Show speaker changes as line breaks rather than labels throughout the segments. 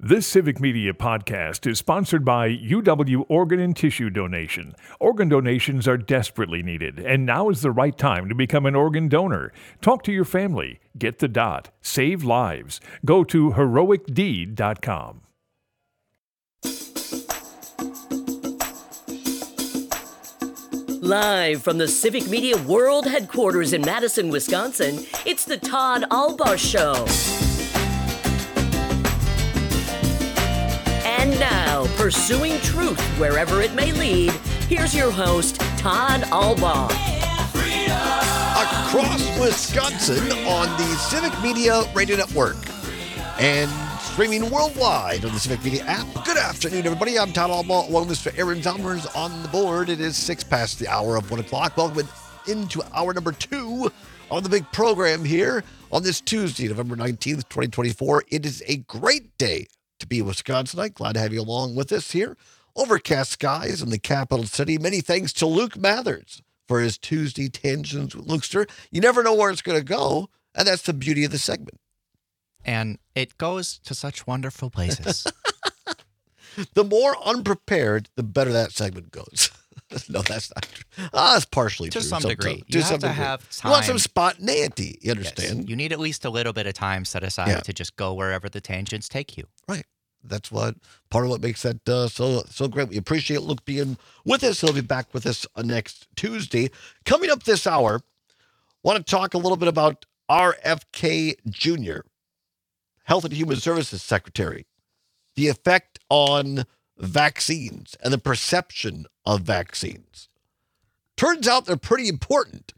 This Civic Media podcast is sponsored by UW Organ and Tissue Donation. Organ donations are desperately needed, and now is the right time to become an organ donor. Talk to your family. Get the dot. Save lives. Go to heroicdeed.com.
Live from the Civic Media World Headquarters in Madison, Wisconsin, it's the Todd Albaugh Show. And now, pursuing truth wherever it may lead, here's your host, Todd Albaugh.
Across Wisconsin on the Civic Media Radio Network and streaming worldwide on the Civic Media app. Good afternoon, everybody. I'm Todd Albaugh, along with Mr. Aaron Zomers on the board. It is 6 past the hour of 1 o'clock. Welcome into hour number 2 on the big program here on this Tuesday, November 19th, 2024. It is a great day to be a Wisconsinite. Glad to have you along with us here. Overcast skies in the capital city. Many thanks to Luke Mathers for his Tuesday Tangents with Lukester. You never know where it's going to go, and that's the beauty of the segment.
And it goes to such wonderful places.
The more unprepared, the better that segment goes. No, that's not true. It's partially true.
To some degree.
To
You
some
have to
degree.
have time.
You want some spontaneity, you understand?
Yes. You need at least a little bit of time set aside to just go wherever the tangents take you.
Right. That's what part of what makes that so great. We appreciate Luke being with us. He'll be back with us next Tuesday. Coming up this hour, want to talk a little bit about RFK Jr., Health and Human Services Secretary, the effect on vaccines and the perception of vaccines. Turns out they're pretty important.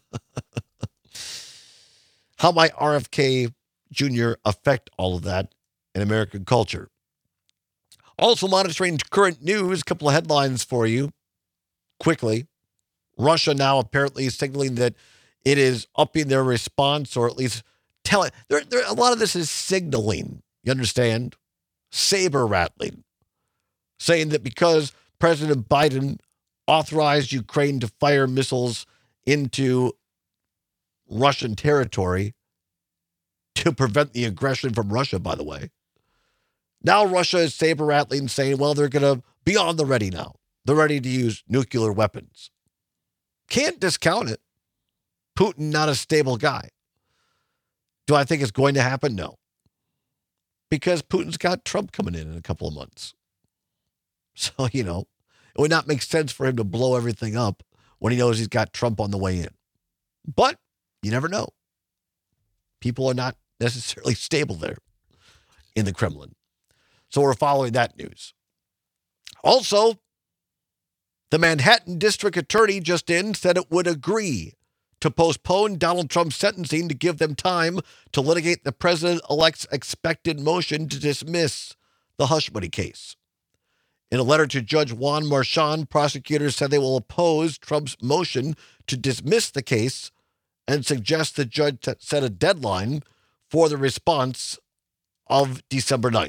How might RFK Jr. affect all of that in American culture? Also monitoring current news, a couple of headlines for you quickly. Russia now apparently signaling that it is upping their response, or at least telling. A lot of this is signaling, you understand? Saber rattling. Saying that because President Biden authorized Ukraine to fire missiles into Russian territory to prevent the aggression from Russia, by the way. Now Russia is saber rattling, saying, well, they're going to be on the ready now. They're ready to use nuclear weapons. Can't discount it. Putin, not a stable guy. Do I think it's going to happen? No. Because Putin's got Trump coming in a couple of months. So, it would not make sense for him to blow everything up when he knows he's got Trump on the way in. But you never know. People are not necessarily stable there in the Kremlin. So we're following that news. Also, the Manhattan District Attorney just said it would agree to postpone Donald Trump's sentencing to give them time to litigate the president-elect's expected motion to dismiss the hush money case. In a letter to Judge Juan Marchand, prosecutors said they will oppose Trump's motion to dismiss the case and suggest the judge set a deadline for the response of December 9th.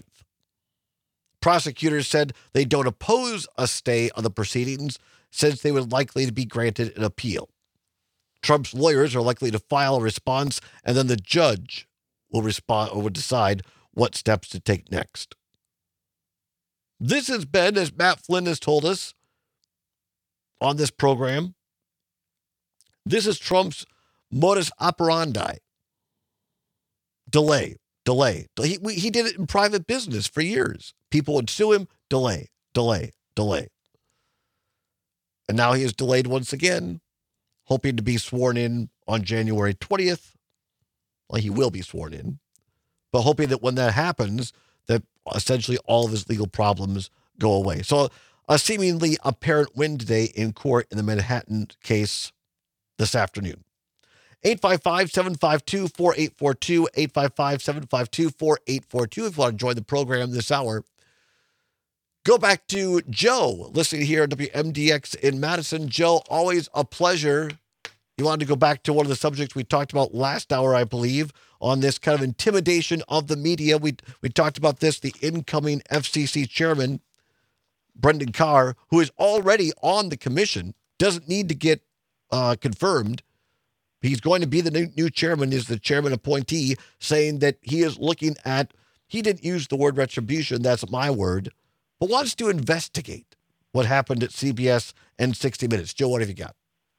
Prosecutors said they don't oppose a stay of the proceedings since they would likely to be granted an appeal. Trump's lawyers are likely to file a response, and then the judge will respond or will decide what steps to take next. This has been, as Matt Flynn has told us on this program, this is Trump's modus operandi. Delay. He did it in private business for years. People would sue him, delay. And now he is delayed once again, hoping to be sworn in on January 20th. Well, he will be sworn in, but hoping that when that happens, that essentially all of his legal problems go away. So a seemingly apparent win today in court in the Manhattan case this afternoon. 855-752-4842, 855-752-4842. If you want to join the program this hour, go back to Joe, listening here at WMDX in Madison. Joe, always a pleasure. You wanted to go back to one of the subjects we talked about last hour, I believe, on this kind of intimidation of the media. We talked about this, the incoming FCC chairman, Brendan Carr, who is already on the commission, doesn't need to get confirmed. He's going to be the new chairman, is the chairman appointee, saying that he is looking at He didn't use the word retribution, that's my word, but wants to investigate what happened at CBS and 60 Minutes. Joe, what have you got?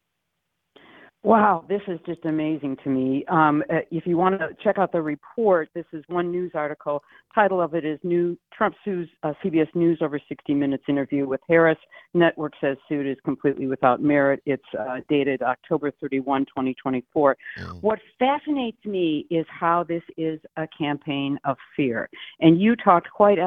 Wow, this is just amazing to me. If you want to check out the report, this is one news article. Title of it is Trump sues CBS News over 60 Minutes interview with Harris. Network says suit is completely without merit. It's dated October 31, 2024. What fascinates me is how this is a campaign of fear. And you talked quite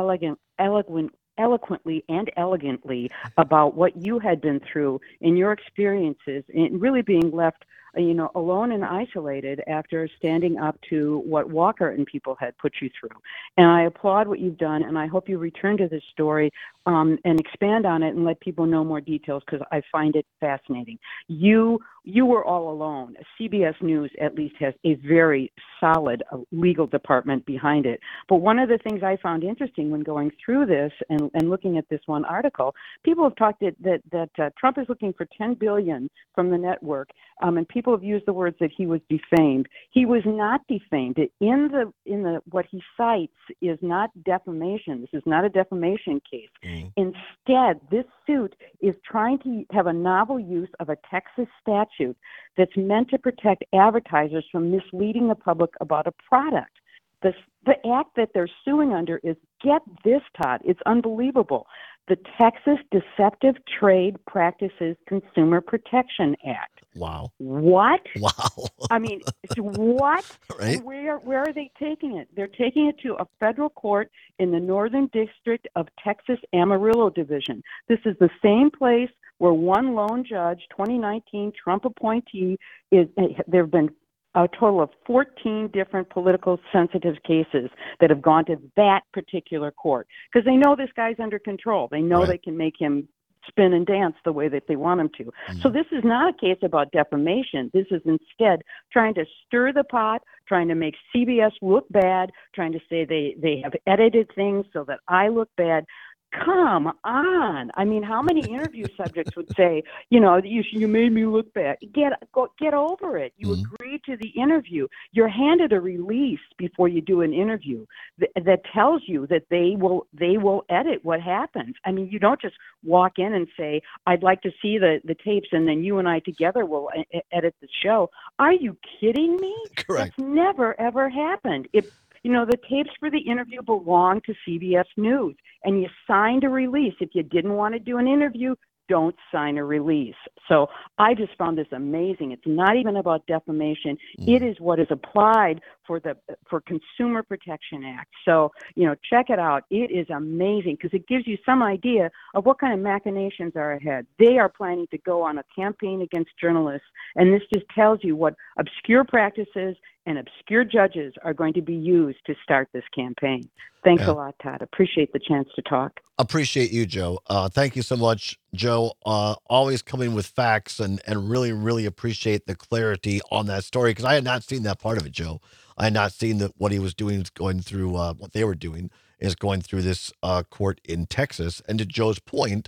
eloquently and elegantly about what you had been through in your experiences and really being left alone and isolated after standing up to what Walker and people had put you through. And I applaud what you've done, and I hope you return to this story and expand on it and let people know more details, because I find it fascinating. You were all alone. CBS News at least has a very solid legal department behind it. But one of the things I found interesting when going through this and looking at this one article, people have talked that Trump is looking for $10 billion from the network, and people have used the words that he was defamed. He was not defamed. In the what he cites is not defamation. This is not a defamation case. Instead, this suit is trying to have a novel use of a Texas statute that's meant to protect advertisers from misleading the public about a product. The act that they're suing under is, get this, Todd, it's unbelievable, the Texas Deceptive Trade Practices Consumer Protection Act.
Wow.
What?
Wow.
I mean, what?
Right?
And where are they taking it? They're taking it to a federal court in the Northern District of Texas Amarillo Division. This is the same place where one lone judge, 2019 Trump appointee, there have been a total of 14 different political sensitive cases that have gone to that particular court, because they know this guy's under control. They know They can make him spin and dance the way that they want him to. So this is not a case about defamation. This is instead trying to stir the pot, trying to make CBS look bad, trying to say they have edited things so that I look bad. Come on. I mean, how many interview subjects would say, you made me look bad? Get over it. You agreed to the interview. You're handed a release before you do an interview that tells you that they will edit what happens. I mean, you don't just walk in and say, I'd like to see the tapes, and then you and I together will edit the show. Are you kidding me?
Correct.
That's never, ever happened. The tapes for the interview belong to CBS News, and you signed a release. If you didn't want to do an interview, don't sign a release. So I just found this amazing. It's not even about defamation. It is what is applied for Consumer Protection Act. So, check it out. It is amazing because it gives you some idea of what kind of machinations are ahead. They are planning to go on a campaign against journalists, and this just tells you what obscure practices and obscure judges are going to be used to start this campaign. Thanks a lot, Todd. Appreciate the chance to talk.
Appreciate you, Joe. Thank you so much, Joe. Always coming with facts and really, really appreciate the clarity on that story, because I had not seen that part of it, Joe. I had not seen that what he was doing is going through, what they were doing is going through this court in Texas. And to Joe's point,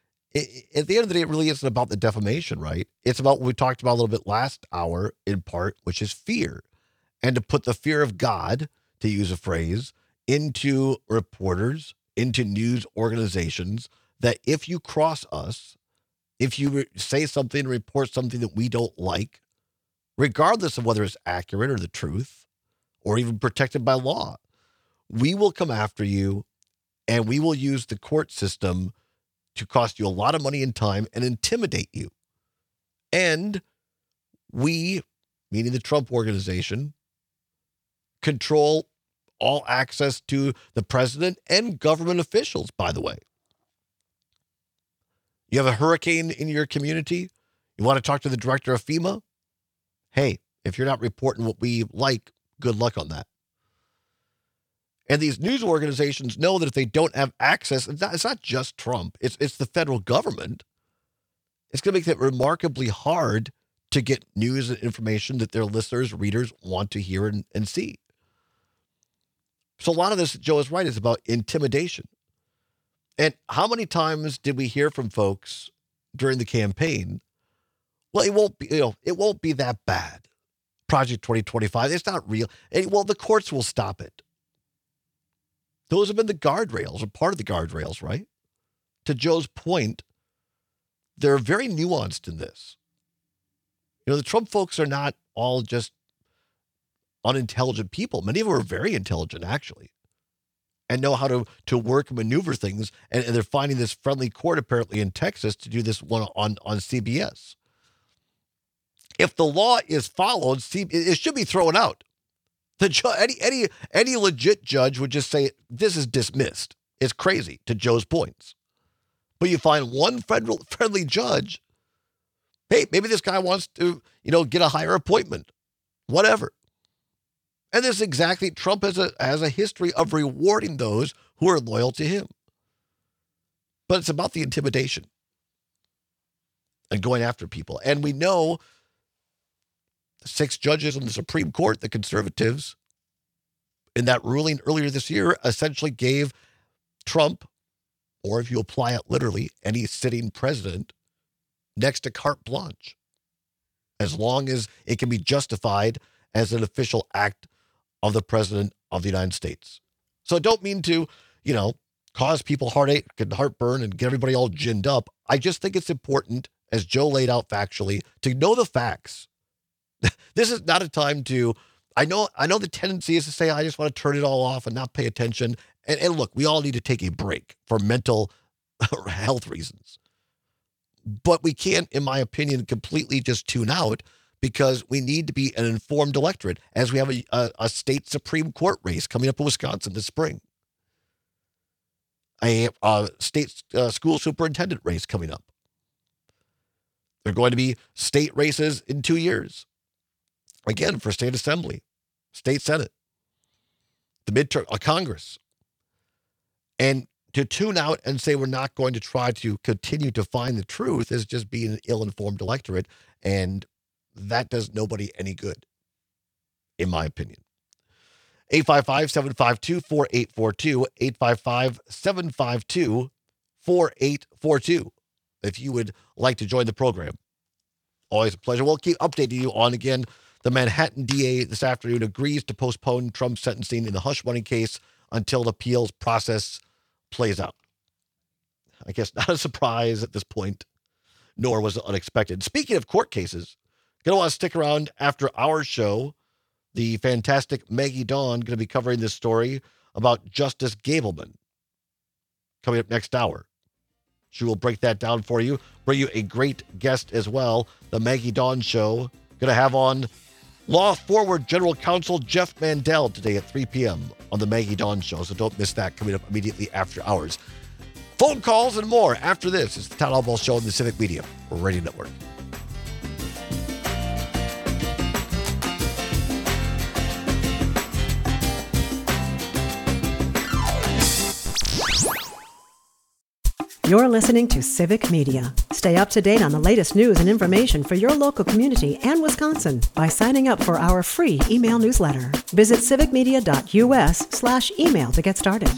at the end of the day, it really isn't about the defamation, right? It's about what we talked about a little bit last hour in part, which is fear. And to put the fear of God, to use a phrase, into reporters, into news organizations, that if you cross us, if you say something, report something that we don't like, regardless of whether it's accurate or the truth, or even protected by law, we will come after you, and we will use the court system to cost you a lot of money and time and intimidate you. And we, meaning the Trump organization, control all access to the president and government officials, by the way. You have a hurricane in your community? You want to talk to the director of FEMA? Hey, if you're not reporting what we like, good luck on that. And these news organizations know that if they don't have access, it's not just Trump, it's the federal government. It's going to make it remarkably hard to get news and information that their listeners, readers want to hear and see. So a lot of this, Joe is right, is about intimidation. And how many times did we hear from folks during the campaign? Well, it won't be that bad. Project 2025, it's not real. And, well, the courts will stop it. Those have been the guardrails, or part of the guardrails, right? To Joe's point, they're very nuanced in this. The Trump folks are not all just unintelligent people. Many of them are very intelligent, actually, and know how to work and maneuver things. And they're finding this friendly court, apparently, in Texas to do this one on CBS. If the law is followed, it should be thrown out. Any legit judge would just say, this is dismissed. It's crazy, to Joe's points. But you find one friendly judge, hey, maybe this guy wants to, get a higher appointment, whatever. And this is exactly, Trump has a history of rewarding those who are loyal to him. But it's about the intimidation and going after people. And we know 6 judges on the Supreme Court, the conservatives, in that ruling earlier this year, essentially gave Trump, or if you apply it literally, any sitting president, next to carte blanche, as long as it can be justified as an official act of the president of the United States. So I don't mean to, cause people heartache and heartburn and get everybody all ginned up. I just think it's important, as Joe laid out factually, to know the facts. This is not a time to, I know the tendency is to say, I just want to turn it all off and not pay attention. And look, we all need to take a break for mental health reasons. But we can't, in my opinion, completely just tune out, because we need to be an informed electorate, as we have a state Supreme Court race coming up in Wisconsin this spring. A state school superintendent race coming up. There are going to be state races in 2 years. Again, for state assembly, state senate, the midterm, Congress. And to tune out and say we're not going to try to continue to find the truth is just being an ill-informed electorate. And that does nobody any good, in my opinion. 855-752-4842, 855-752-4842. If you would like to join the program. Always a pleasure. We'll keep updating you on, again, the Manhattan DA this afternoon agrees to postpone Trump's sentencing in the hush money case until the appeals process plays out. I guess not a surprise at this point, nor was it unexpected. Speaking of court cases, going to want to stick around after our show. The fantastic Maggie Dawn going to be covering this story about Justice Gableman coming up next hour. She will break that down for you, bring you a great guest as well. The Maggie Dawn Show going to have on Law Forward General Counsel Jeff Mandel today at 3 p.m. on the Maggie Dawn Show, so don't miss that, coming up immediately after hours. Phone calls and more after this. It's the Town Hall Ball Show on the Civic Media Radio Network.
You're listening to Civic Media. Stay up to date on the latest news and information for your local community and Wisconsin by signing up for our free email newsletter. Visit civicmedia.us/email to get started.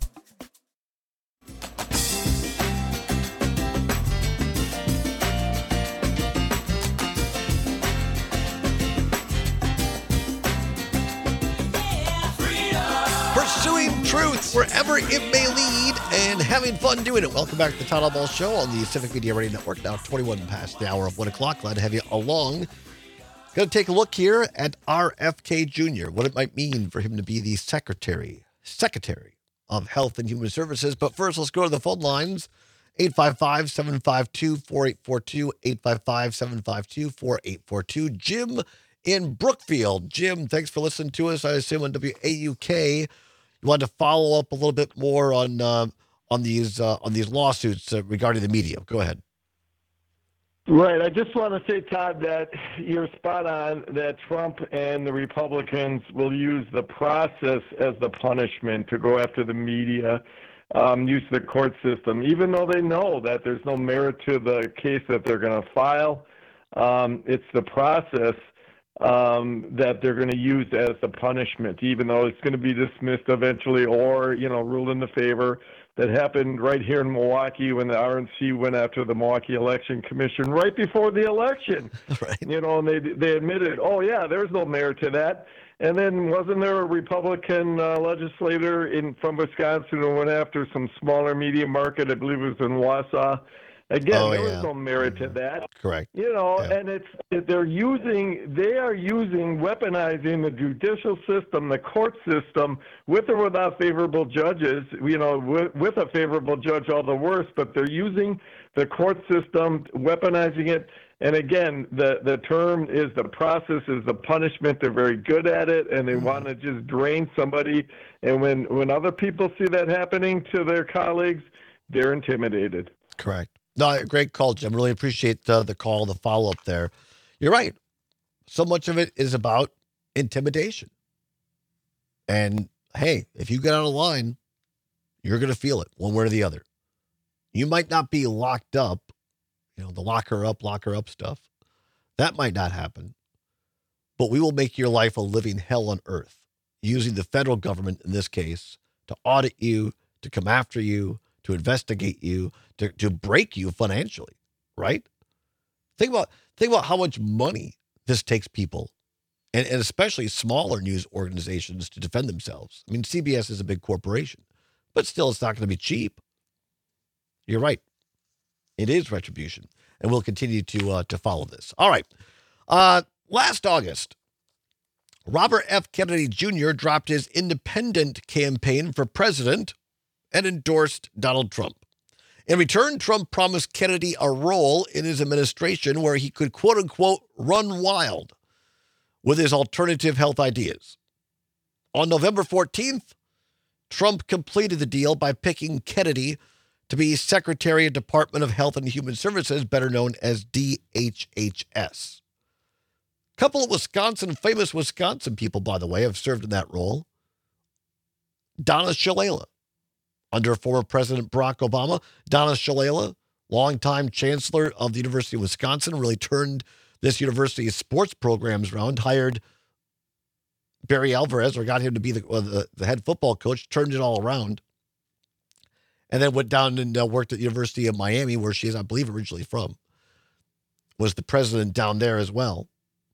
Pursuing truth wherever it may lead and having fun doing it. Welcome back to the Town Hall Ball Show on the Civic Media Radio Network. Now 21 past the hour of 1 o'clock. Glad to have you along. Going to take a look here at RFK Jr., what it might mean for him to be the Secretary of Health and Human Services. But first, let's go to the phone lines. 855-752-4842, 855-752-4842. Jim in Brookfield. Jim, thanks for listening to us. I assume on WAUK. You wanted to follow up a little bit more on these lawsuits regarding the media. Go ahead.
Right. I just want to say, Todd, that you're spot on that Trump and the Republicans will use the process as the punishment to go after the media, use the court system, even though they know that there's no merit to the case that they're going to file. It's the process that they're going to use as the punishment, even though it's going to be dismissed eventually or, ruled in the favor. That happened right here in Milwaukee when the RNC went after the Milwaukee Election Commission right before the election.
Right.
And they admitted, oh, yeah, there's no merit to that. And then wasn't there a Republican legislator from Wisconsin who went after some smaller media market? I believe it was in Wausau. Again, there was no merit to that.
Correct.
And they are using weaponizing the judicial system, the court system, with or without favorable judges. With a favorable judge, all the worse. But they're using the court system, weaponizing it. And again, the term is the process is the punishment. They're very good at it, and they want to just drain somebody. And when other people see that happening to their colleagues, they're intimidated.
Correct. No, great call, Jim. Really appreciate the call, the follow-up there. You're right. So much of it is about intimidation. And, hey, if you get out of line, you're going to feel it one way or the other. You might not be locked up, the lock her up stuff. That might not happen. But we will make your life a living hell on earth, using the federal government, in this case, to audit you, to come after you, to investigate you, to break you financially, right? Think about how much money this takes people, and especially smaller news organizations, to defend themselves. I mean, CBS is a big corporation, but still, it's not going to be cheap. You're right. It is retribution, and we'll continue to follow this. All right. Last August, Robert F. Kennedy Jr. dropped his independent campaign for president and endorsed Donald Trump. In return, Trump promised Kennedy a role in his administration where he could, quote unquote, run wild with his alternative health ideas. On November 14th, Trump completed the deal by picking Kennedy to be Secretary of Department of Health and Human Services, better known as DHHS. A couple of famous Wisconsin people, by the way, have served in that role. Donna Shalala. Under former President Barack Obama, Donna Shalala, longtime chancellor of the University of Wisconsin, really turned this university's sports programs around, hired Barry Alvarez, or got him to be the head football coach, turned it all around, and then went down and worked at the University of Miami, where she is, I believe, originally from, was the president down there as well.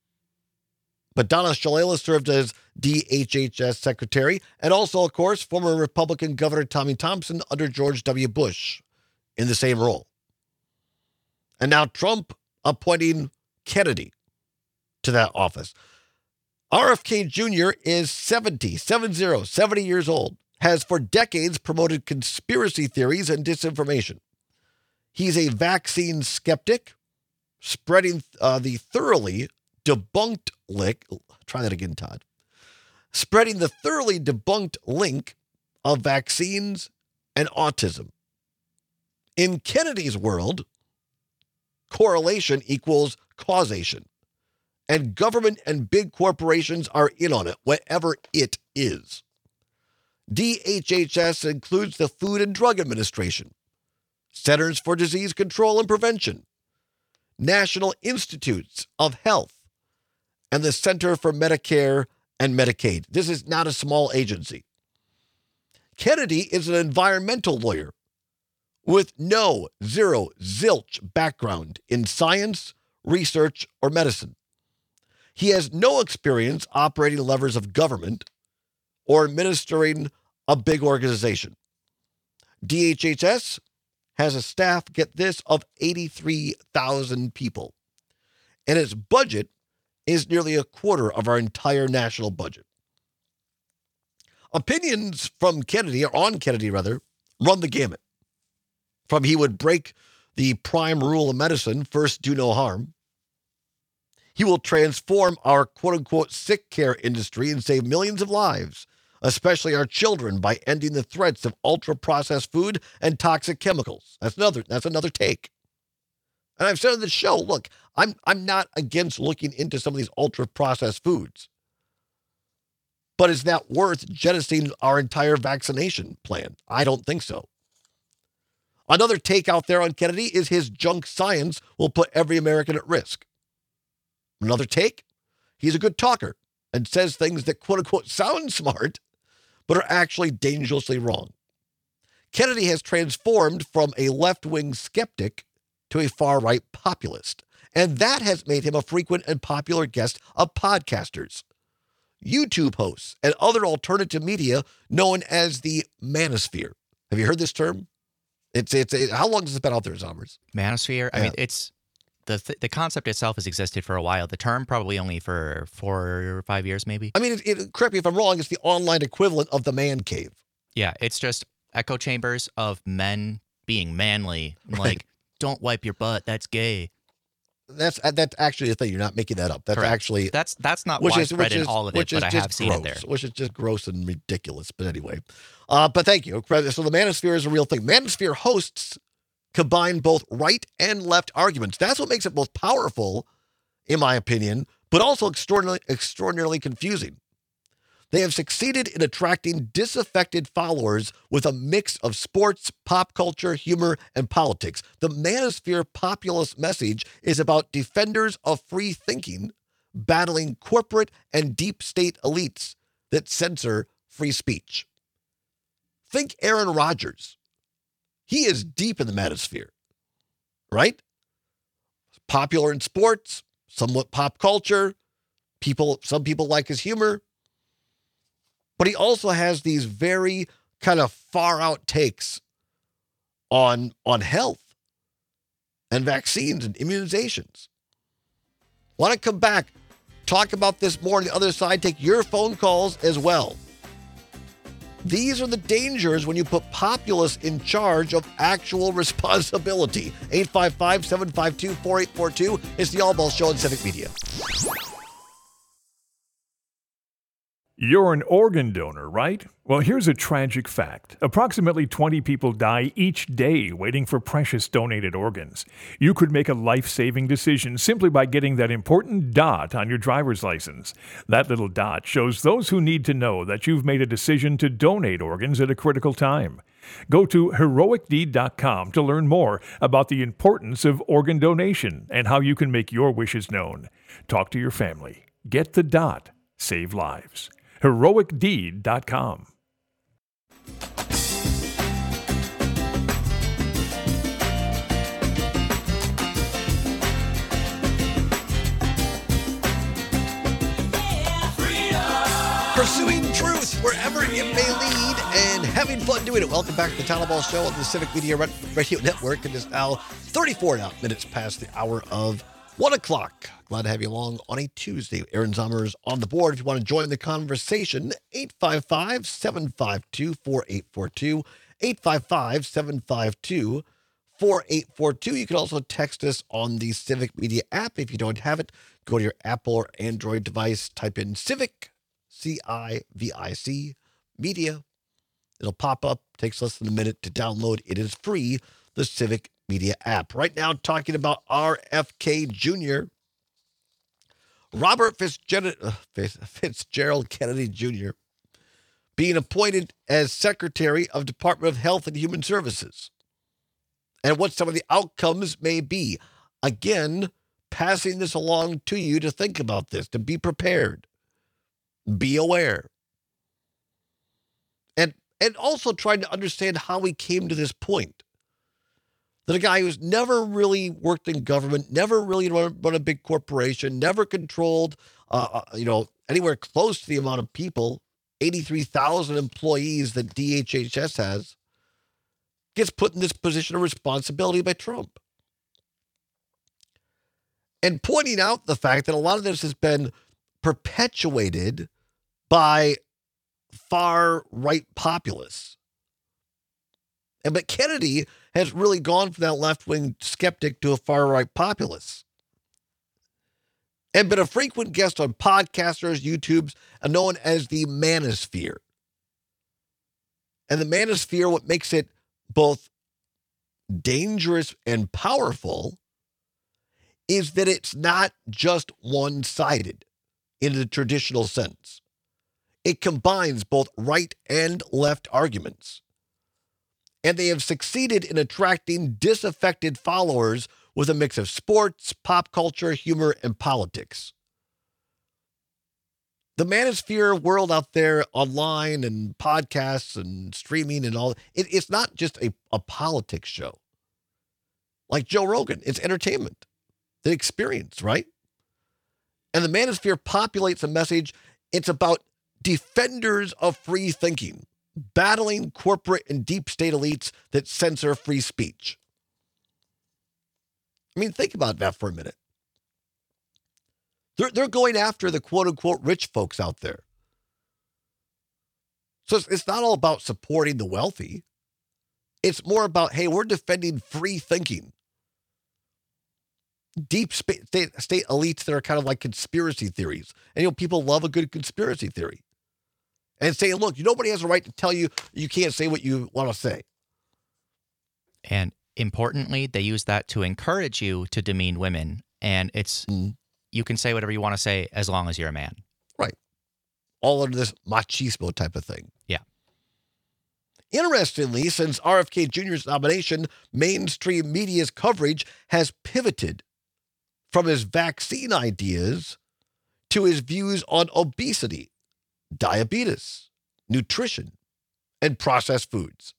But Donna Shalala served as DHHS secretary, and also, of course, former Republican Governor Tommy Thompson under George W. Bush in the same role. And now Trump appointing Kennedy to that office. RFK Jr. is 70 years old, has for decades promoted conspiracy theories and disinformation. He's a vaccine skeptic, spreading the thoroughly debunked link. Try that again, Todd. Spreading the thoroughly debunked link of vaccines and autism. In Kennedy's world, correlation equals causation. And government and big corporations are in on it, whatever it is. DHHS includes the Food and Drug Administration, Centers for Disease Control and Prevention, National Institutes of Health, and the Center for Medicare and Medicaid. This is not a small agency. Kennedy is an environmental lawyer with zilch background in science, research, or medicine. He has no experience operating levers of government or administering a big organization. DHHS has a staff, get this, of 83,000 people. And its budget is nearly a quarter of our entire national budget. Opinions from Kennedy, or on Kennedy rather, run the gamut. From he would break the prime rule of medicine, first do no harm. He will transform our quote-unquote sick care industry and save millions of lives, especially our children, by ending the threats of ultra-processed food and toxic chemicals. That's another take. And I've said on the show, look, I'm not against looking into some of these ultra-processed foods. But is that worth jettisoning our entire vaccination plan? I don't think so. Another take out there on Kennedy is his junk science will put every American at risk. Another take, he's a good talker and says things that quote-unquote sound smart, but are actually dangerously wrong. Kennedy has transformed from a left-wing skeptic to a far-right populist, and that has made him a frequent and popular guest of podcasters. YouTube hosts, and other alternative media known as the manosphere. Have you heard this term? How long has it been out there, Zombers?
Manosphere? I mean, it's the concept itself has existed for a while. The term probably only for 4 or 5 years, maybe.
I mean, correct me if I'm wrong, it's the online equivalent of the man cave.
Yeah, it's just echo chambers of men being manly. Like, don't wipe your butt, that's gay.
That's actually the thing. You're not making that up. That's
Correct.
actually
that's not widespread in all of it, but I have seen it there.
Which is just gross and ridiculous. But anyway, but thank you. So the manosphere is a real thing. Manosphere hosts combine both right and left arguments. That's what makes it both powerful, in my opinion, but also extraordinarily confusing. They have succeeded in attracting disaffected followers with a mix of sports, pop culture, humor, and politics. The manosphere populist message is about defenders of free thinking battling corporate and deep state elites that censor free speech. Think Aaron Rodgers. He is deep in the manosphere, right? Popular in sports, somewhat pop culture. Some people like his humor. But he also has these very kind of far out takes on health and vaccines and immunizations. Want to come back, talk about this more on the other side, take your phone calls as well. These are the dangers when you put populists in charge of actual responsibility. 855-752-4842. It's the All Balls Show on Civic Media.
You're an organ donor, right? Well, here's a tragic fact. Approximately 20 people die each day waiting for precious donated organs. You could make a life-saving decision simply by getting that important dot on your driver's license. That little dot shows those who need to know that you've made a decision to donate organs at a critical time. Go to heroicdeed.com to learn more about the importance of organ donation and how you can make your wishes known. Talk to your family. Get the dot. Save lives. heroicdeed.com.
Pursuing truth wherever it may lead and having fun doing it. Welcome back to the Town Hall Show on the Civic Media Radio Network. It is now 34 minutes past the hour of 1 o'clock. Glad to have you along on a Tuesday. Aaron Zommers on the board. If you want to join the conversation, 855-752-4842. 855-752-4842. You can also text us on the Civic Media app. If you don't have it, go to your Apple or Android device, type in Civic, C-I-V-I-C, Media. It'll pop up. Takes less than a minute to download. It is free, the Civic Media app. Right now, talking about RFK Jr., Robert Fitzgerald Kennedy Jr. being appointed as Secretary of Department of Health and Human Services, and what some of the outcomes may be. Again, passing this along to you to think about this, to be prepared, be aware, and also trying to understand how we came to this point. That a guy who's never really worked in government, never really run a big corporation, never controlled, anywhere close to the amount of people, 83,000 employees that DHHS has, gets put in this position of responsibility by Trump. And pointing out the fact that a lot of this has been perpetuated by far-right populists. But Kennedy has really gone from that left-wing skeptic to a far-right populist. And been a frequent guest on podcasters, YouTubes, and known as the manosphere. And the manosphere, what makes it both dangerous and powerful is that it's not just one-sided in the traditional sense. It combines both right and left arguments. And they have succeeded in attracting disaffected followers with a mix of sports, pop culture, humor, and politics. The manosphere world out there online and podcasts and streaming and all, it's not just a politics show. Like Joe Rogan, it's entertainment, the experience, right? And the manosphere populates a message It's about defenders of free thinking, battling corporate and deep state elites that censor free speech. I mean, think about that for a minute. They're going after the quote-unquote rich folks out there. So it's not all about supporting the wealthy. It's more about, hey, we're defending free thinking. Deep state elites that are kind of like conspiracy theories. And, people love a good conspiracy theory. And saying, look, nobody has a right to tell you you can't say what you want to say.
And importantly, they use that to encourage you to demean women. And it's, you can say whatever you want to say as long as you're a man.
Right. All under this machismo type of thing.
Yeah.
Interestingly, since RFK Jr.'s nomination, mainstream media's coverage has pivoted from his vaccine ideas to his views on obesity, diabetes, nutrition, and processed foods.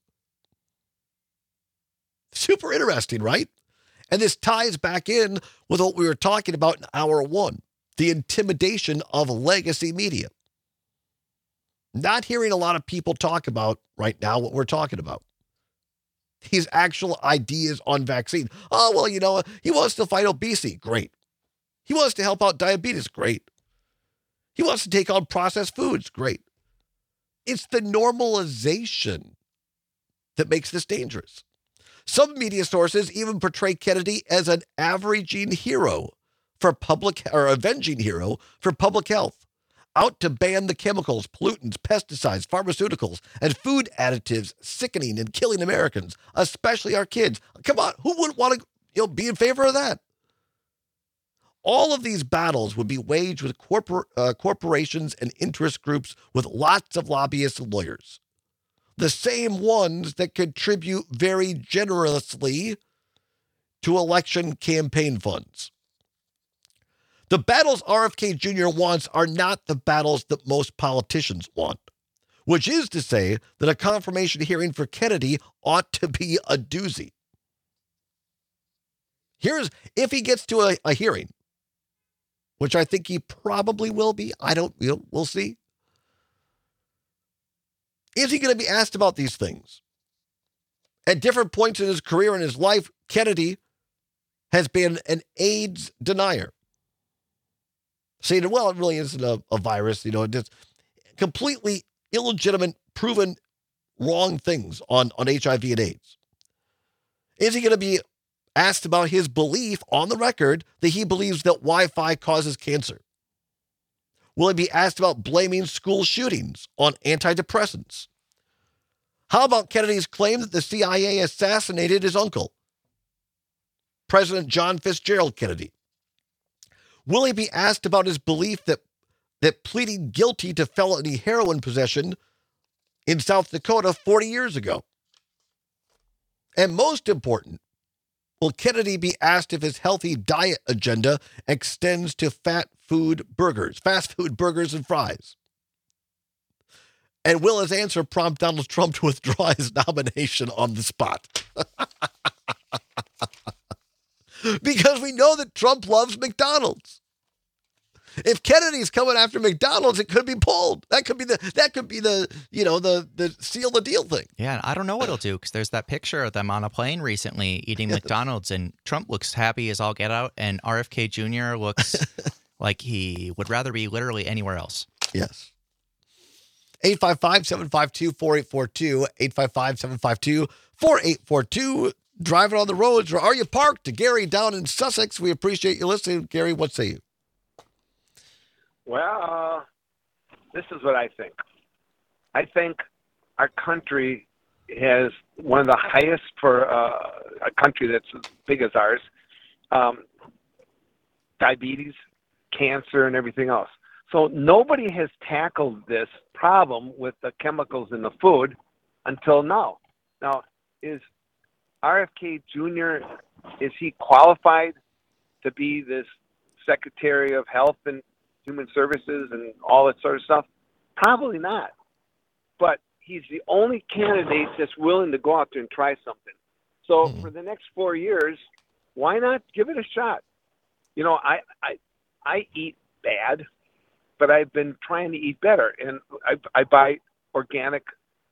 Super interesting, right? And this ties back in with what we were talking about in hour one, the intimidation of legacy media. Not hearing a lot of people talk about right now what we're talking about. His actual ideas on vaccine. Oh, well, he wants to fight obesity. Great. He wants to help out diabetes. Great. He wants to take on processed foods. Great. It's the normalization that makes this dangerous. Some media sources even portray Kennedy as an avenging hero for public health, out to ban the chemicals, pollutants, pesticides, pharmaceuticals, and food additives sickening and killing Americans, especially our kids. Come on, who wouldn't want to be in favor of that? All of these battles would be waged with corporations and interest groups with lots of lobbyists and lawyers. The same ones that contribute very generously to election campaign funds. The battles RFK Jr. wants are not the battles that most politicians want, which is to say that a confirmation hearing for Kennedy ought to be a doozy. Here's, if he gets to a hearing, which I think he probably will be, we'll see. Is he going to be asked about these things? At different points in his career and his life, Kennedy has been an AIDS denier. Saying, well, it really isn't a virus, just completely illegitimate, proven wrong things on HIV and AIDS. Is he going to be asked about his belief on the record that he believes that Wi-Fi causes cancer? Will he be asked about blaming school shootings on antidepressants? How about Kennedy's claim that the CIA assassinated his uncle, President John Fitzgerald Kennedy? Will he be asked about his belief that pleading guilty to felony heroin possession in South Dakota 40 years ago? And most important, will Kennedy be asked if his healthy diet agenda extends to fast food burgers and fries? And will his answer prompt Donald Trump to withdraw his nomination on the spot? Because we know that Trump loves McDonald's. If Kennedy's coming after McDonald's, it could be pulled. That could be the seal the deal thing.
Yeah, I don't know what he'll do because there's that picture of them on a plane recently eating McDonald's, and Trump looks happy as all get out, and RFK Jr. looks like he would rather be literally anywhere else.
Yes. 855-752-4842, 855-752-4842. Driving on the roads, or are you parked? To Gary down in Sussex. We appreciate you listening. Gary, what say you?
Well, this is what I think. I think our country has one of the highest for a country that's as big as ours, diabetes, cancer, and everything else. So nobody has tackled this problem with the chemicals in the food until now. Now, is RFK Jr., is he qualified to be this Secretary of Health and Human Services and all that sort of stuff? Probably not. But he's the only candidate that's willing to go out there and try something. So for the next 4 years, why not give it a shot? I eat bad. but I've been trying to eat better, and I buy organic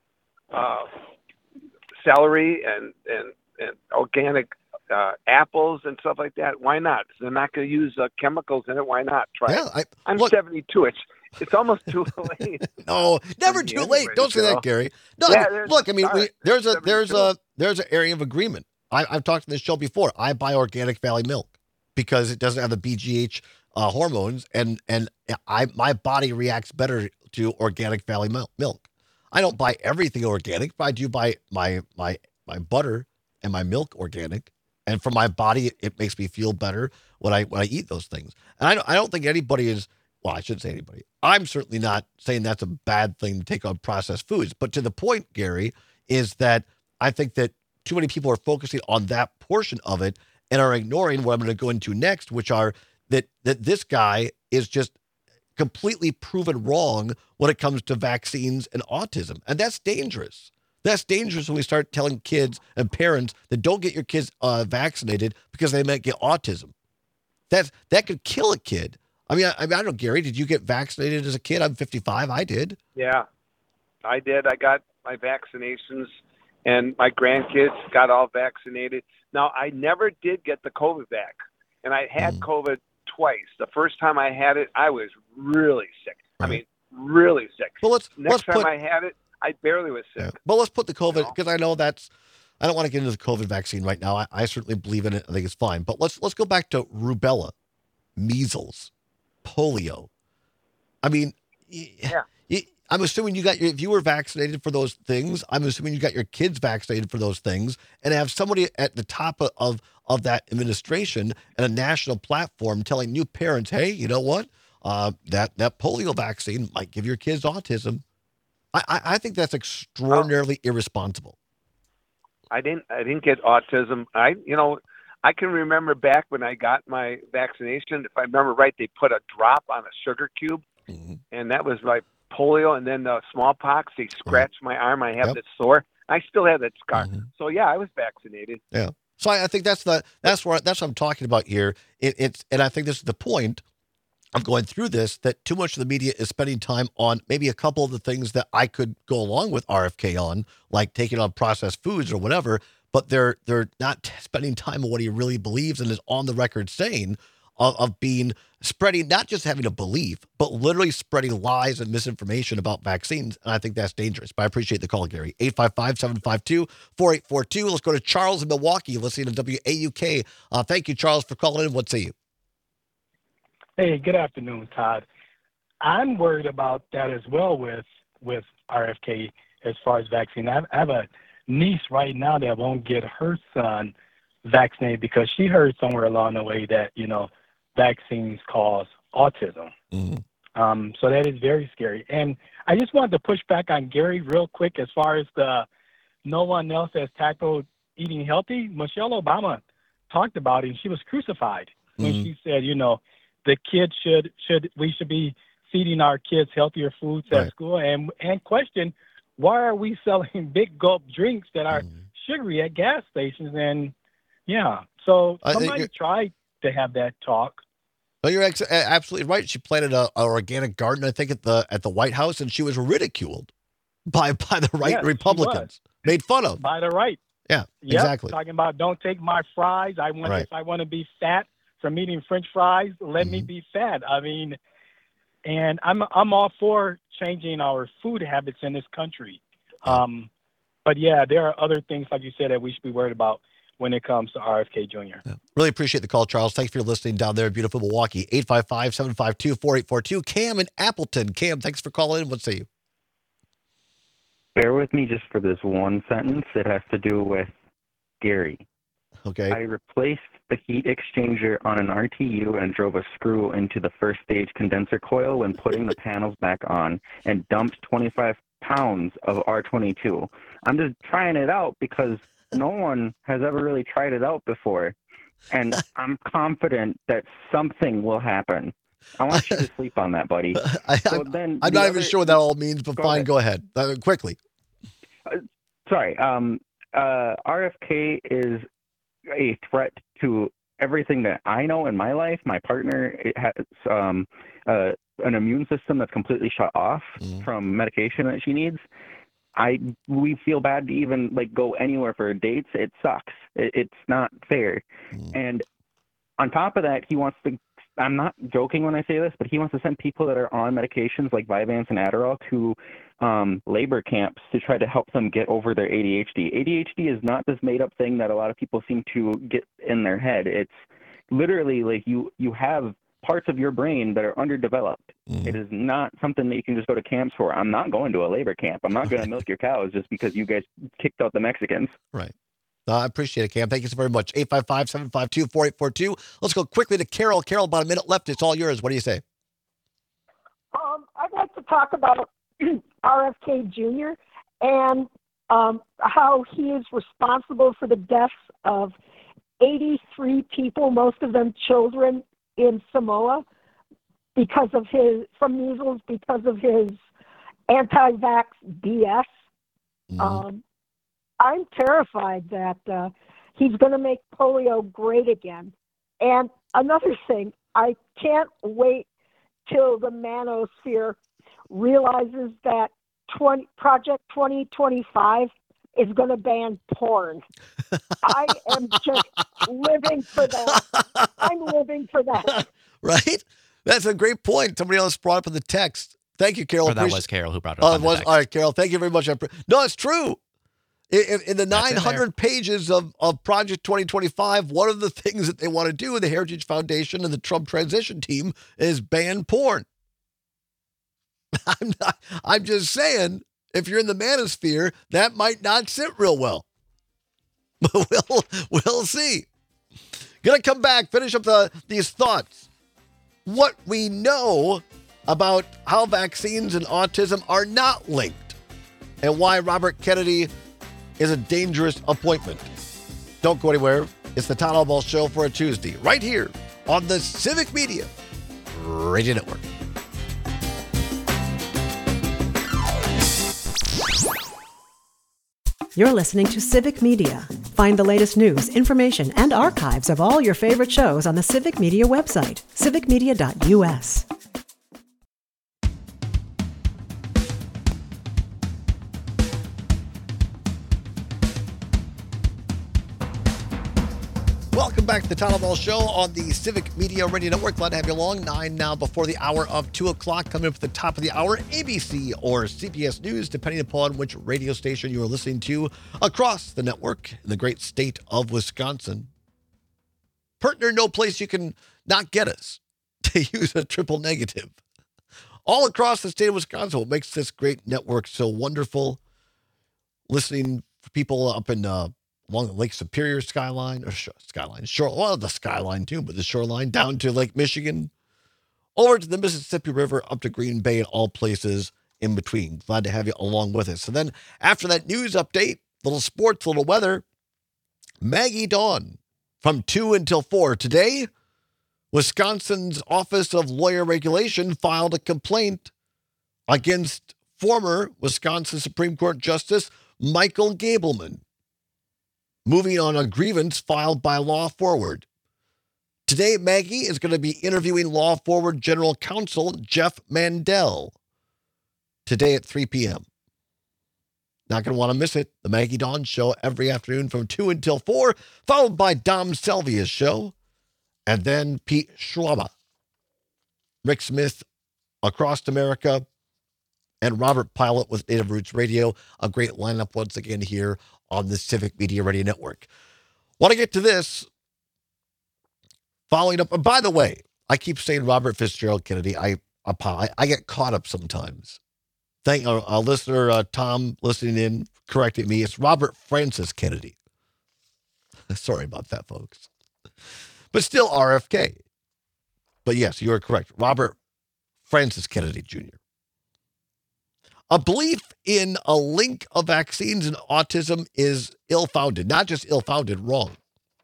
celery and organic apples and stuff like that. Why not? They're not going to use chemicals in it. Why not? Try it. I'm 72. It's almost too late.
No, never too late. Don't say that, Gary. No, look. I mean, there's an area of agreement. I've talked on this show before. I buy organic Valley milk because it doesn't have the BGH hormones, and my body reacts better to organic Valley milk. I don't buy everything organic, but I do buy my butter and my milk organic. And for my body, it makes me feel better when I eat those things. And I don't think anybody is. Well, I shouldn't say anybody. I'm certainly not saying that's a bad thing to take on processed foods. But to the point, Gary, is that I think that too many people are focusing on that portion of it and are ignoring what I'm going to go into next, which are that this guy is just completely proven wrong when it comes to vaccines and autism. And that's dangerous. That's dangerous when we start telling kids and parents that don't get your kids vaccinated because they might get autism. That could kill a kid. I mean, I don't know, Gary, did you get vaccinated as a kid? I'm 55. I did.
Yeah, I did. I got my vaccinations, and my grandkids got all vaccinated. Now, I never did get the COVID back, and I had COVID twice. The first time I had it, I was really sick. Right. I mean, really sick.
Well,
Next time I had it, I barely was sick.
Yeah. But let's put the COVID, because I know I don't want to get into the COVID vaccine right now. I certainly believe in it. I think it's fine. But let's go back to rubella, measles, polio. I mean, I'm assuming if you were vaccinated for those things, I'm assuming you got your kids vaccinated for those things, and have somebody at the top of that administration and a national platform telling new parents, hey, you know what? That polio vaccine might give your kids autism. I think that's extraordinarily irresponsible.
I didn't get autism. I can remember back when I got my vaccination, if I remember right, they put a drop on a sugar cube, and that was my polio. And then the smallpox, they scratched my arm. I have this sore. I still have that scar. So yeah, I was vaccinated.
Yeah. So I think that's what I'm talking about here. And I think this is the point of going through this, that too much of the media is spending time on maybe a couple of the things that I could go along with RFK on, like taking on processed foods or whatever. But they're not spending time on what he really believes and is on the record saying of spreading, not just having a belief, but literally spreading lies and misinformation about vaccines. And I think that's dangerous. But I appreciate the call, Gary. 855-752-4842. Let's go to Charles in Milwaukee, listening to WAUK. Thank you, Charles, for calling in. What say you?
Hey, good afternoon, Todd. I'm worried about that as well with RFK as far as vaccine. I have a niece right now that won't get her son vaccinated because she heard somewhere along the way that, vaccines cause autism. So that is very scary. And I just wanted to push back on Gary real quick as far as no one else has tackled eating healthy. Michelle Obama talked about it, and she was crucified when she said, the kids we should be feeding our kids healthier foods at school, and question, why are we selling big gulp drinks that are sugary at gas stations? And so somebody tried to have that talk.
No, you're absolutely right. She planted an organic garden, I think, at the White House, and she was ridiculed by the right Republicans, made fun of
by the right.
Yeah, exactly.
Talking about don't take my fries. If I want to be fat from eating French fries, let me be fat. I mean, and I'm all for changing our food habits in this country. But yeah, there are other things, like you said, that we should be worried about when it comes to RFK Jr.
Yeah. Really appreciate the call, Charles. Thanks for listening down there in beautiful Milwaukee. 855-752-4842. Cam in Appleton. Cam, thanks for calling in. What say you?
Bear with me just for this one sentence. It has to do with Gary.
Okay.
I replaced the heat exchanger on an RTU and drove a screw into the first stage condenser coil when putting the panels back on, and dumped 25 pounds of R22. I'm just trying it out because no one has ever really tried it out before, and I'm confident that something will happen. I want you to sleep on that, buddy.
I'm not even sure what that all means, but fine, go ahead. Quickly.
Sorry. RFK is a threat to everything that I know in my life, my partner has an immune system that's completely shut off from medication that she needs. We feel bad to even like go anywhere for dates. It sucks. It's not fair. And on top of that, he wants to, I'm not joking when I say this, but he wants to send people that are on medications like Vyvanse and Adderall to labor camps to try to help them get over their ADHD. ADHD is not this made up thing that a lot of people seem to get in their head. It's literally like you have parts of your brain that are underdeveloped. It is not something that you can just go to camps for. I'm not going to a labor camp. I'm not going to milk your cows just because you guys kicked out the Mexicans.
Right. I appreciate it, Cam. Thank you so very much. 855-752-4842. Let's go quickly to Carol. Carol, about a minute left. It's all yours. What do you say?
I'd like to talk about RFK Jr. and how he is responsible for the deaths of 83 people, most of them children, in Samoa from measles because of his anti-vax BS. I'm terrified that he's going to make polio great again. And another thing, I can't wait till the manosphere realizes that Project 2025 is going to ban porn. I am just living for that. I'm living for that.
Right? That's a great point. Somebody else brought up in the text. Thank you, Carol.
Or that was Carol who brought it up.
Oh, it was? All right, Carol. Thank you very much. No, it's true. In the 900 pages of Project 2025, one of the things that they want to do in the Heritage Foundation and the Trump transition team is ban porn. I'm just saying, if you're in the manosphere, that might not sit real well. But we'll see. Gonna come back, finish up these thoughts. What we know about how vaccines and autism are not linked, and why Robert Kennedy is a dangerous appointment. Don't go anywhere. It's the Todd Albaugh Show for a Tuesday, right here on the Civic Media Radio Network.
You're listening to Civic Media. Find the latest news, information, and archives of all your favorite shows on the Civic Media website, civicmedia.us.
Welcome back to the Todd Albaugh Show on the Civic Media Radio Network. Glad to have you along. 9 now before the hour of 2 o'clock. Coming up at the top of the hour, ABC or CBS News, depending upon which radio station you are listening to across the network in the great state of Wisconsin. Partner, no place you can not get us, to use a triple negative. All across the state of Wisconsin, what makes this great network so wonderful. Listening for people up in along the Lake Superior skyline, or the skyline too, but the shoreline, down to Lake Michigan, over to the Mississippi River, up to Green Bay, and all places in between. Glad to have you along with us. So then, after that news update, little sports, little weather, Maggie Dawn from 2 until 4. Today, Wisconsin's Office of Lawyer Regulation filed a complaint against former Wisconsin Supreme Court Justice Michael Gableman, moving on a grievance filed by Law Forward. Today, Maggie is going to be interviewing Law Forward General Counsel Jeff Mandel. Today at 3 p.m. Not going to want to miss it. The Maggie Dawn Show every afternoon from 2 until 4, followed by Dom Selvia's show, and then Pete Schwaba, Rick Smith, Across America, and Robert Pilot with Native Roots Radio. A great lineup once again here on the Civic Media Radio Network. Want to get to this. Following up, and by the way, I keep saying Robert Fitzgerald Kennedy. I get caught up sometimes. Thank our listener, Tom, listening in, correcting me. It's Robert Francis Kennedy. Sorry about that, folks. But still RFK. But yes, you are correct. Robert Francis Kennedy Jr. A belief in a link of vaccines and autism is ill-founded. Not just ill-founded, wrong.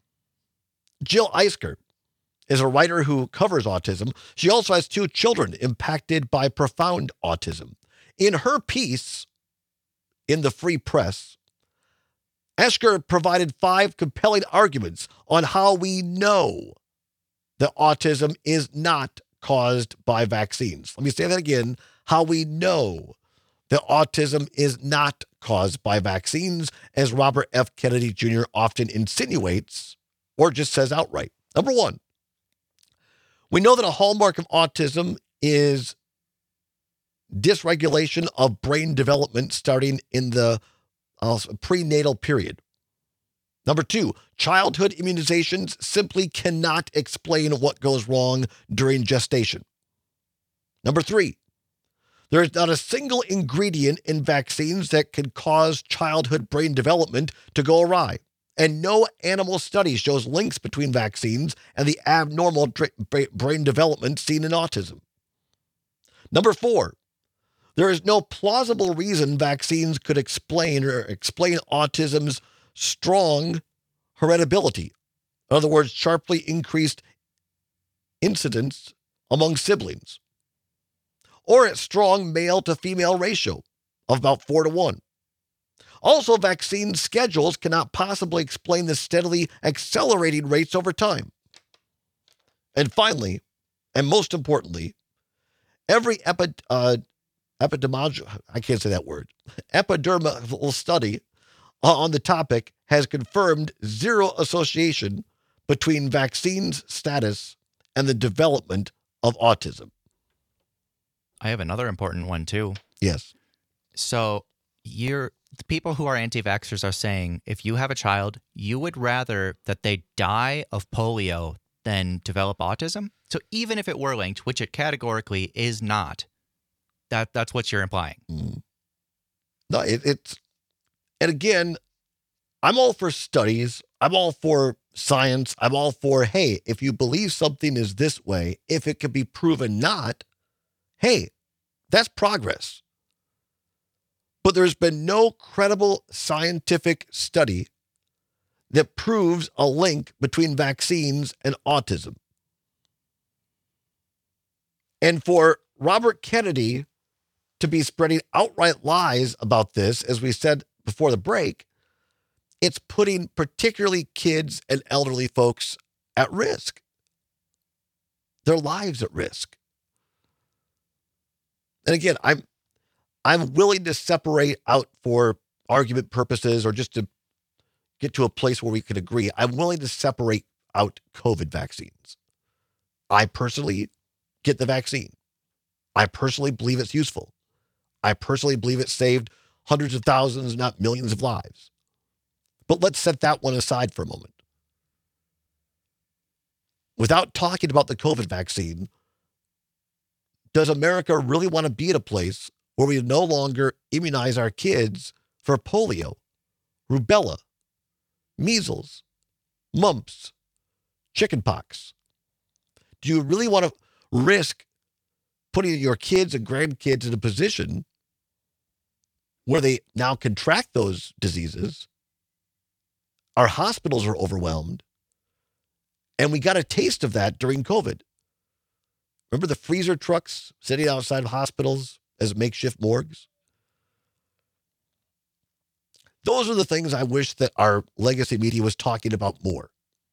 Jill Eisker is a writer who covers autism. She also has 2 children impacted by profound autism. In her piece in the Free Press, Esker provided 5 compelling arguments on how we know that autism is not caused by vaccines. Let me say that again. How we know that autism is not caused by vaccines, as Robert F. Kennedy Jr. often insinuates or just says outright. Number 1, we know that a hallmark of autism is dysregulation of brain development starting in the prenatal period. Number 2, childhood immunizations simply cannot explain what goes wrong during gestation. Number 3, there is not a single ingredient in vaccines that can cause childhood brain development to go awry, and no animal study shows links between vaccines and the abnormal brain development seen in autism. Number 4, there is no plausible reason vaccines could explain autism's strong heritability. In other words, sharply increased incidence among siblings, or its strong male to female ratio of about 4-1. Also, vaccine schedules cannot possibly explain the steadily accelerating rates over time. And finally, and most importantly, every epidermal study on the topic has confirmed zero association between vaccines status and the development of autism.
I have another important one too.
Yes.
So the people who are anti-vaxxers are saying if you have a child, you would rather that they die of polio than develop autism. So even if it were linked, which it categorically is not, that's what you're implying.
No, it's, and again, I'm all for studies. I'm all for science. I'm all for, hey, if you believe something is this way, if it can be proven not, hey, that's progress. But there's been no credible scientific study that proves a link between vaccines and autism. And for Robert Kennedy to be spreading outright lies about this, as we said before the break, it's putting particularly kids and elderly folks at risk. Their lives at risk. And again, I'm willing to separate out for argument purposes or just to get to a place where we can agree. I'm willing to separate out COVID vaccines. I personally get the vaccine. I personally believe it's useful. I personally believe it saved hundreds of thousands, not millions of lives. But let's set that one aside for a moment. Without talking about the COVID vaccine, does America really want to be at a place where we no longer immunize our kids for polio, rubella, measles, mumps, chickenpox? Do you really want to risk putting your kids and grandkids in a position where they now contract those diseases? Our hospitals are overwhelmed, and we got a taste of that during COVID. Remember the freezer trucks sitting outside of hospitals as makeshift morgues? Those are the things I wish that our legacy media was talking about more.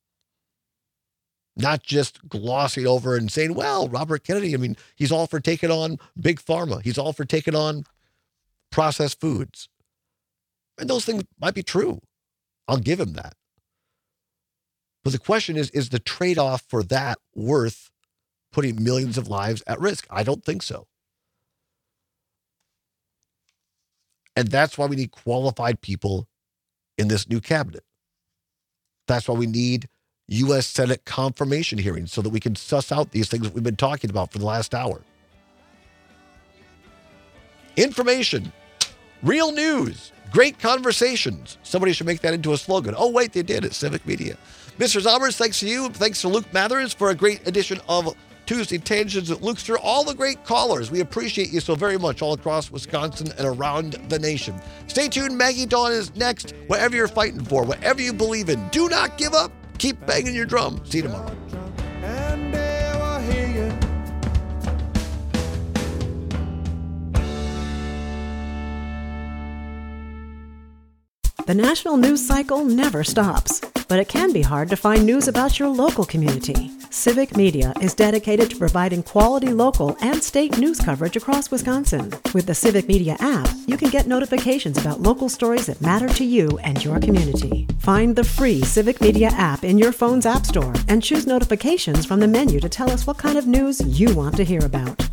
Not just glossing over and saying, well, Robert Kennedy, I mean, he's all for taking on big pharma. He's all for taking on processed foods. And those things might be true. I'll give him that. But the question is the trade-off for that worth putting millions of lives at risk? I don't think so. And that's why we need qualified people in this new cabinet. That's why we need U.S. Senate confirmation hearings so that we can suss out these things that we've been talking about for the last hour. Information, real news, great conversations. Somebody should make that into a slogan. Oh, wait, they did at Civic Media. Mr. Zommers, thanks to you. Thanks to Luke Mathers for a great edition of Tuesday Tangents at Lukester. All the great callers. We appreciate you so very much all across Wisconsin and around the nation. Stay tuned. Maggie Dawn is next. Whatever you're fighting for, whatever you believe in, do not give up. Keep banging your drum. See you tomorrow.
The national news cycle never stops, but it can be hard to find news about your local community. Civic Media is dedicated to providing quality local and state news coverage across Wisconsin. With the Civic Media app, you can get notifications about local stories that matter to you and your community. Find the free Civic Media app in your phone's app store and choose notifications from the menu to tell us what kind of news you want to hear about.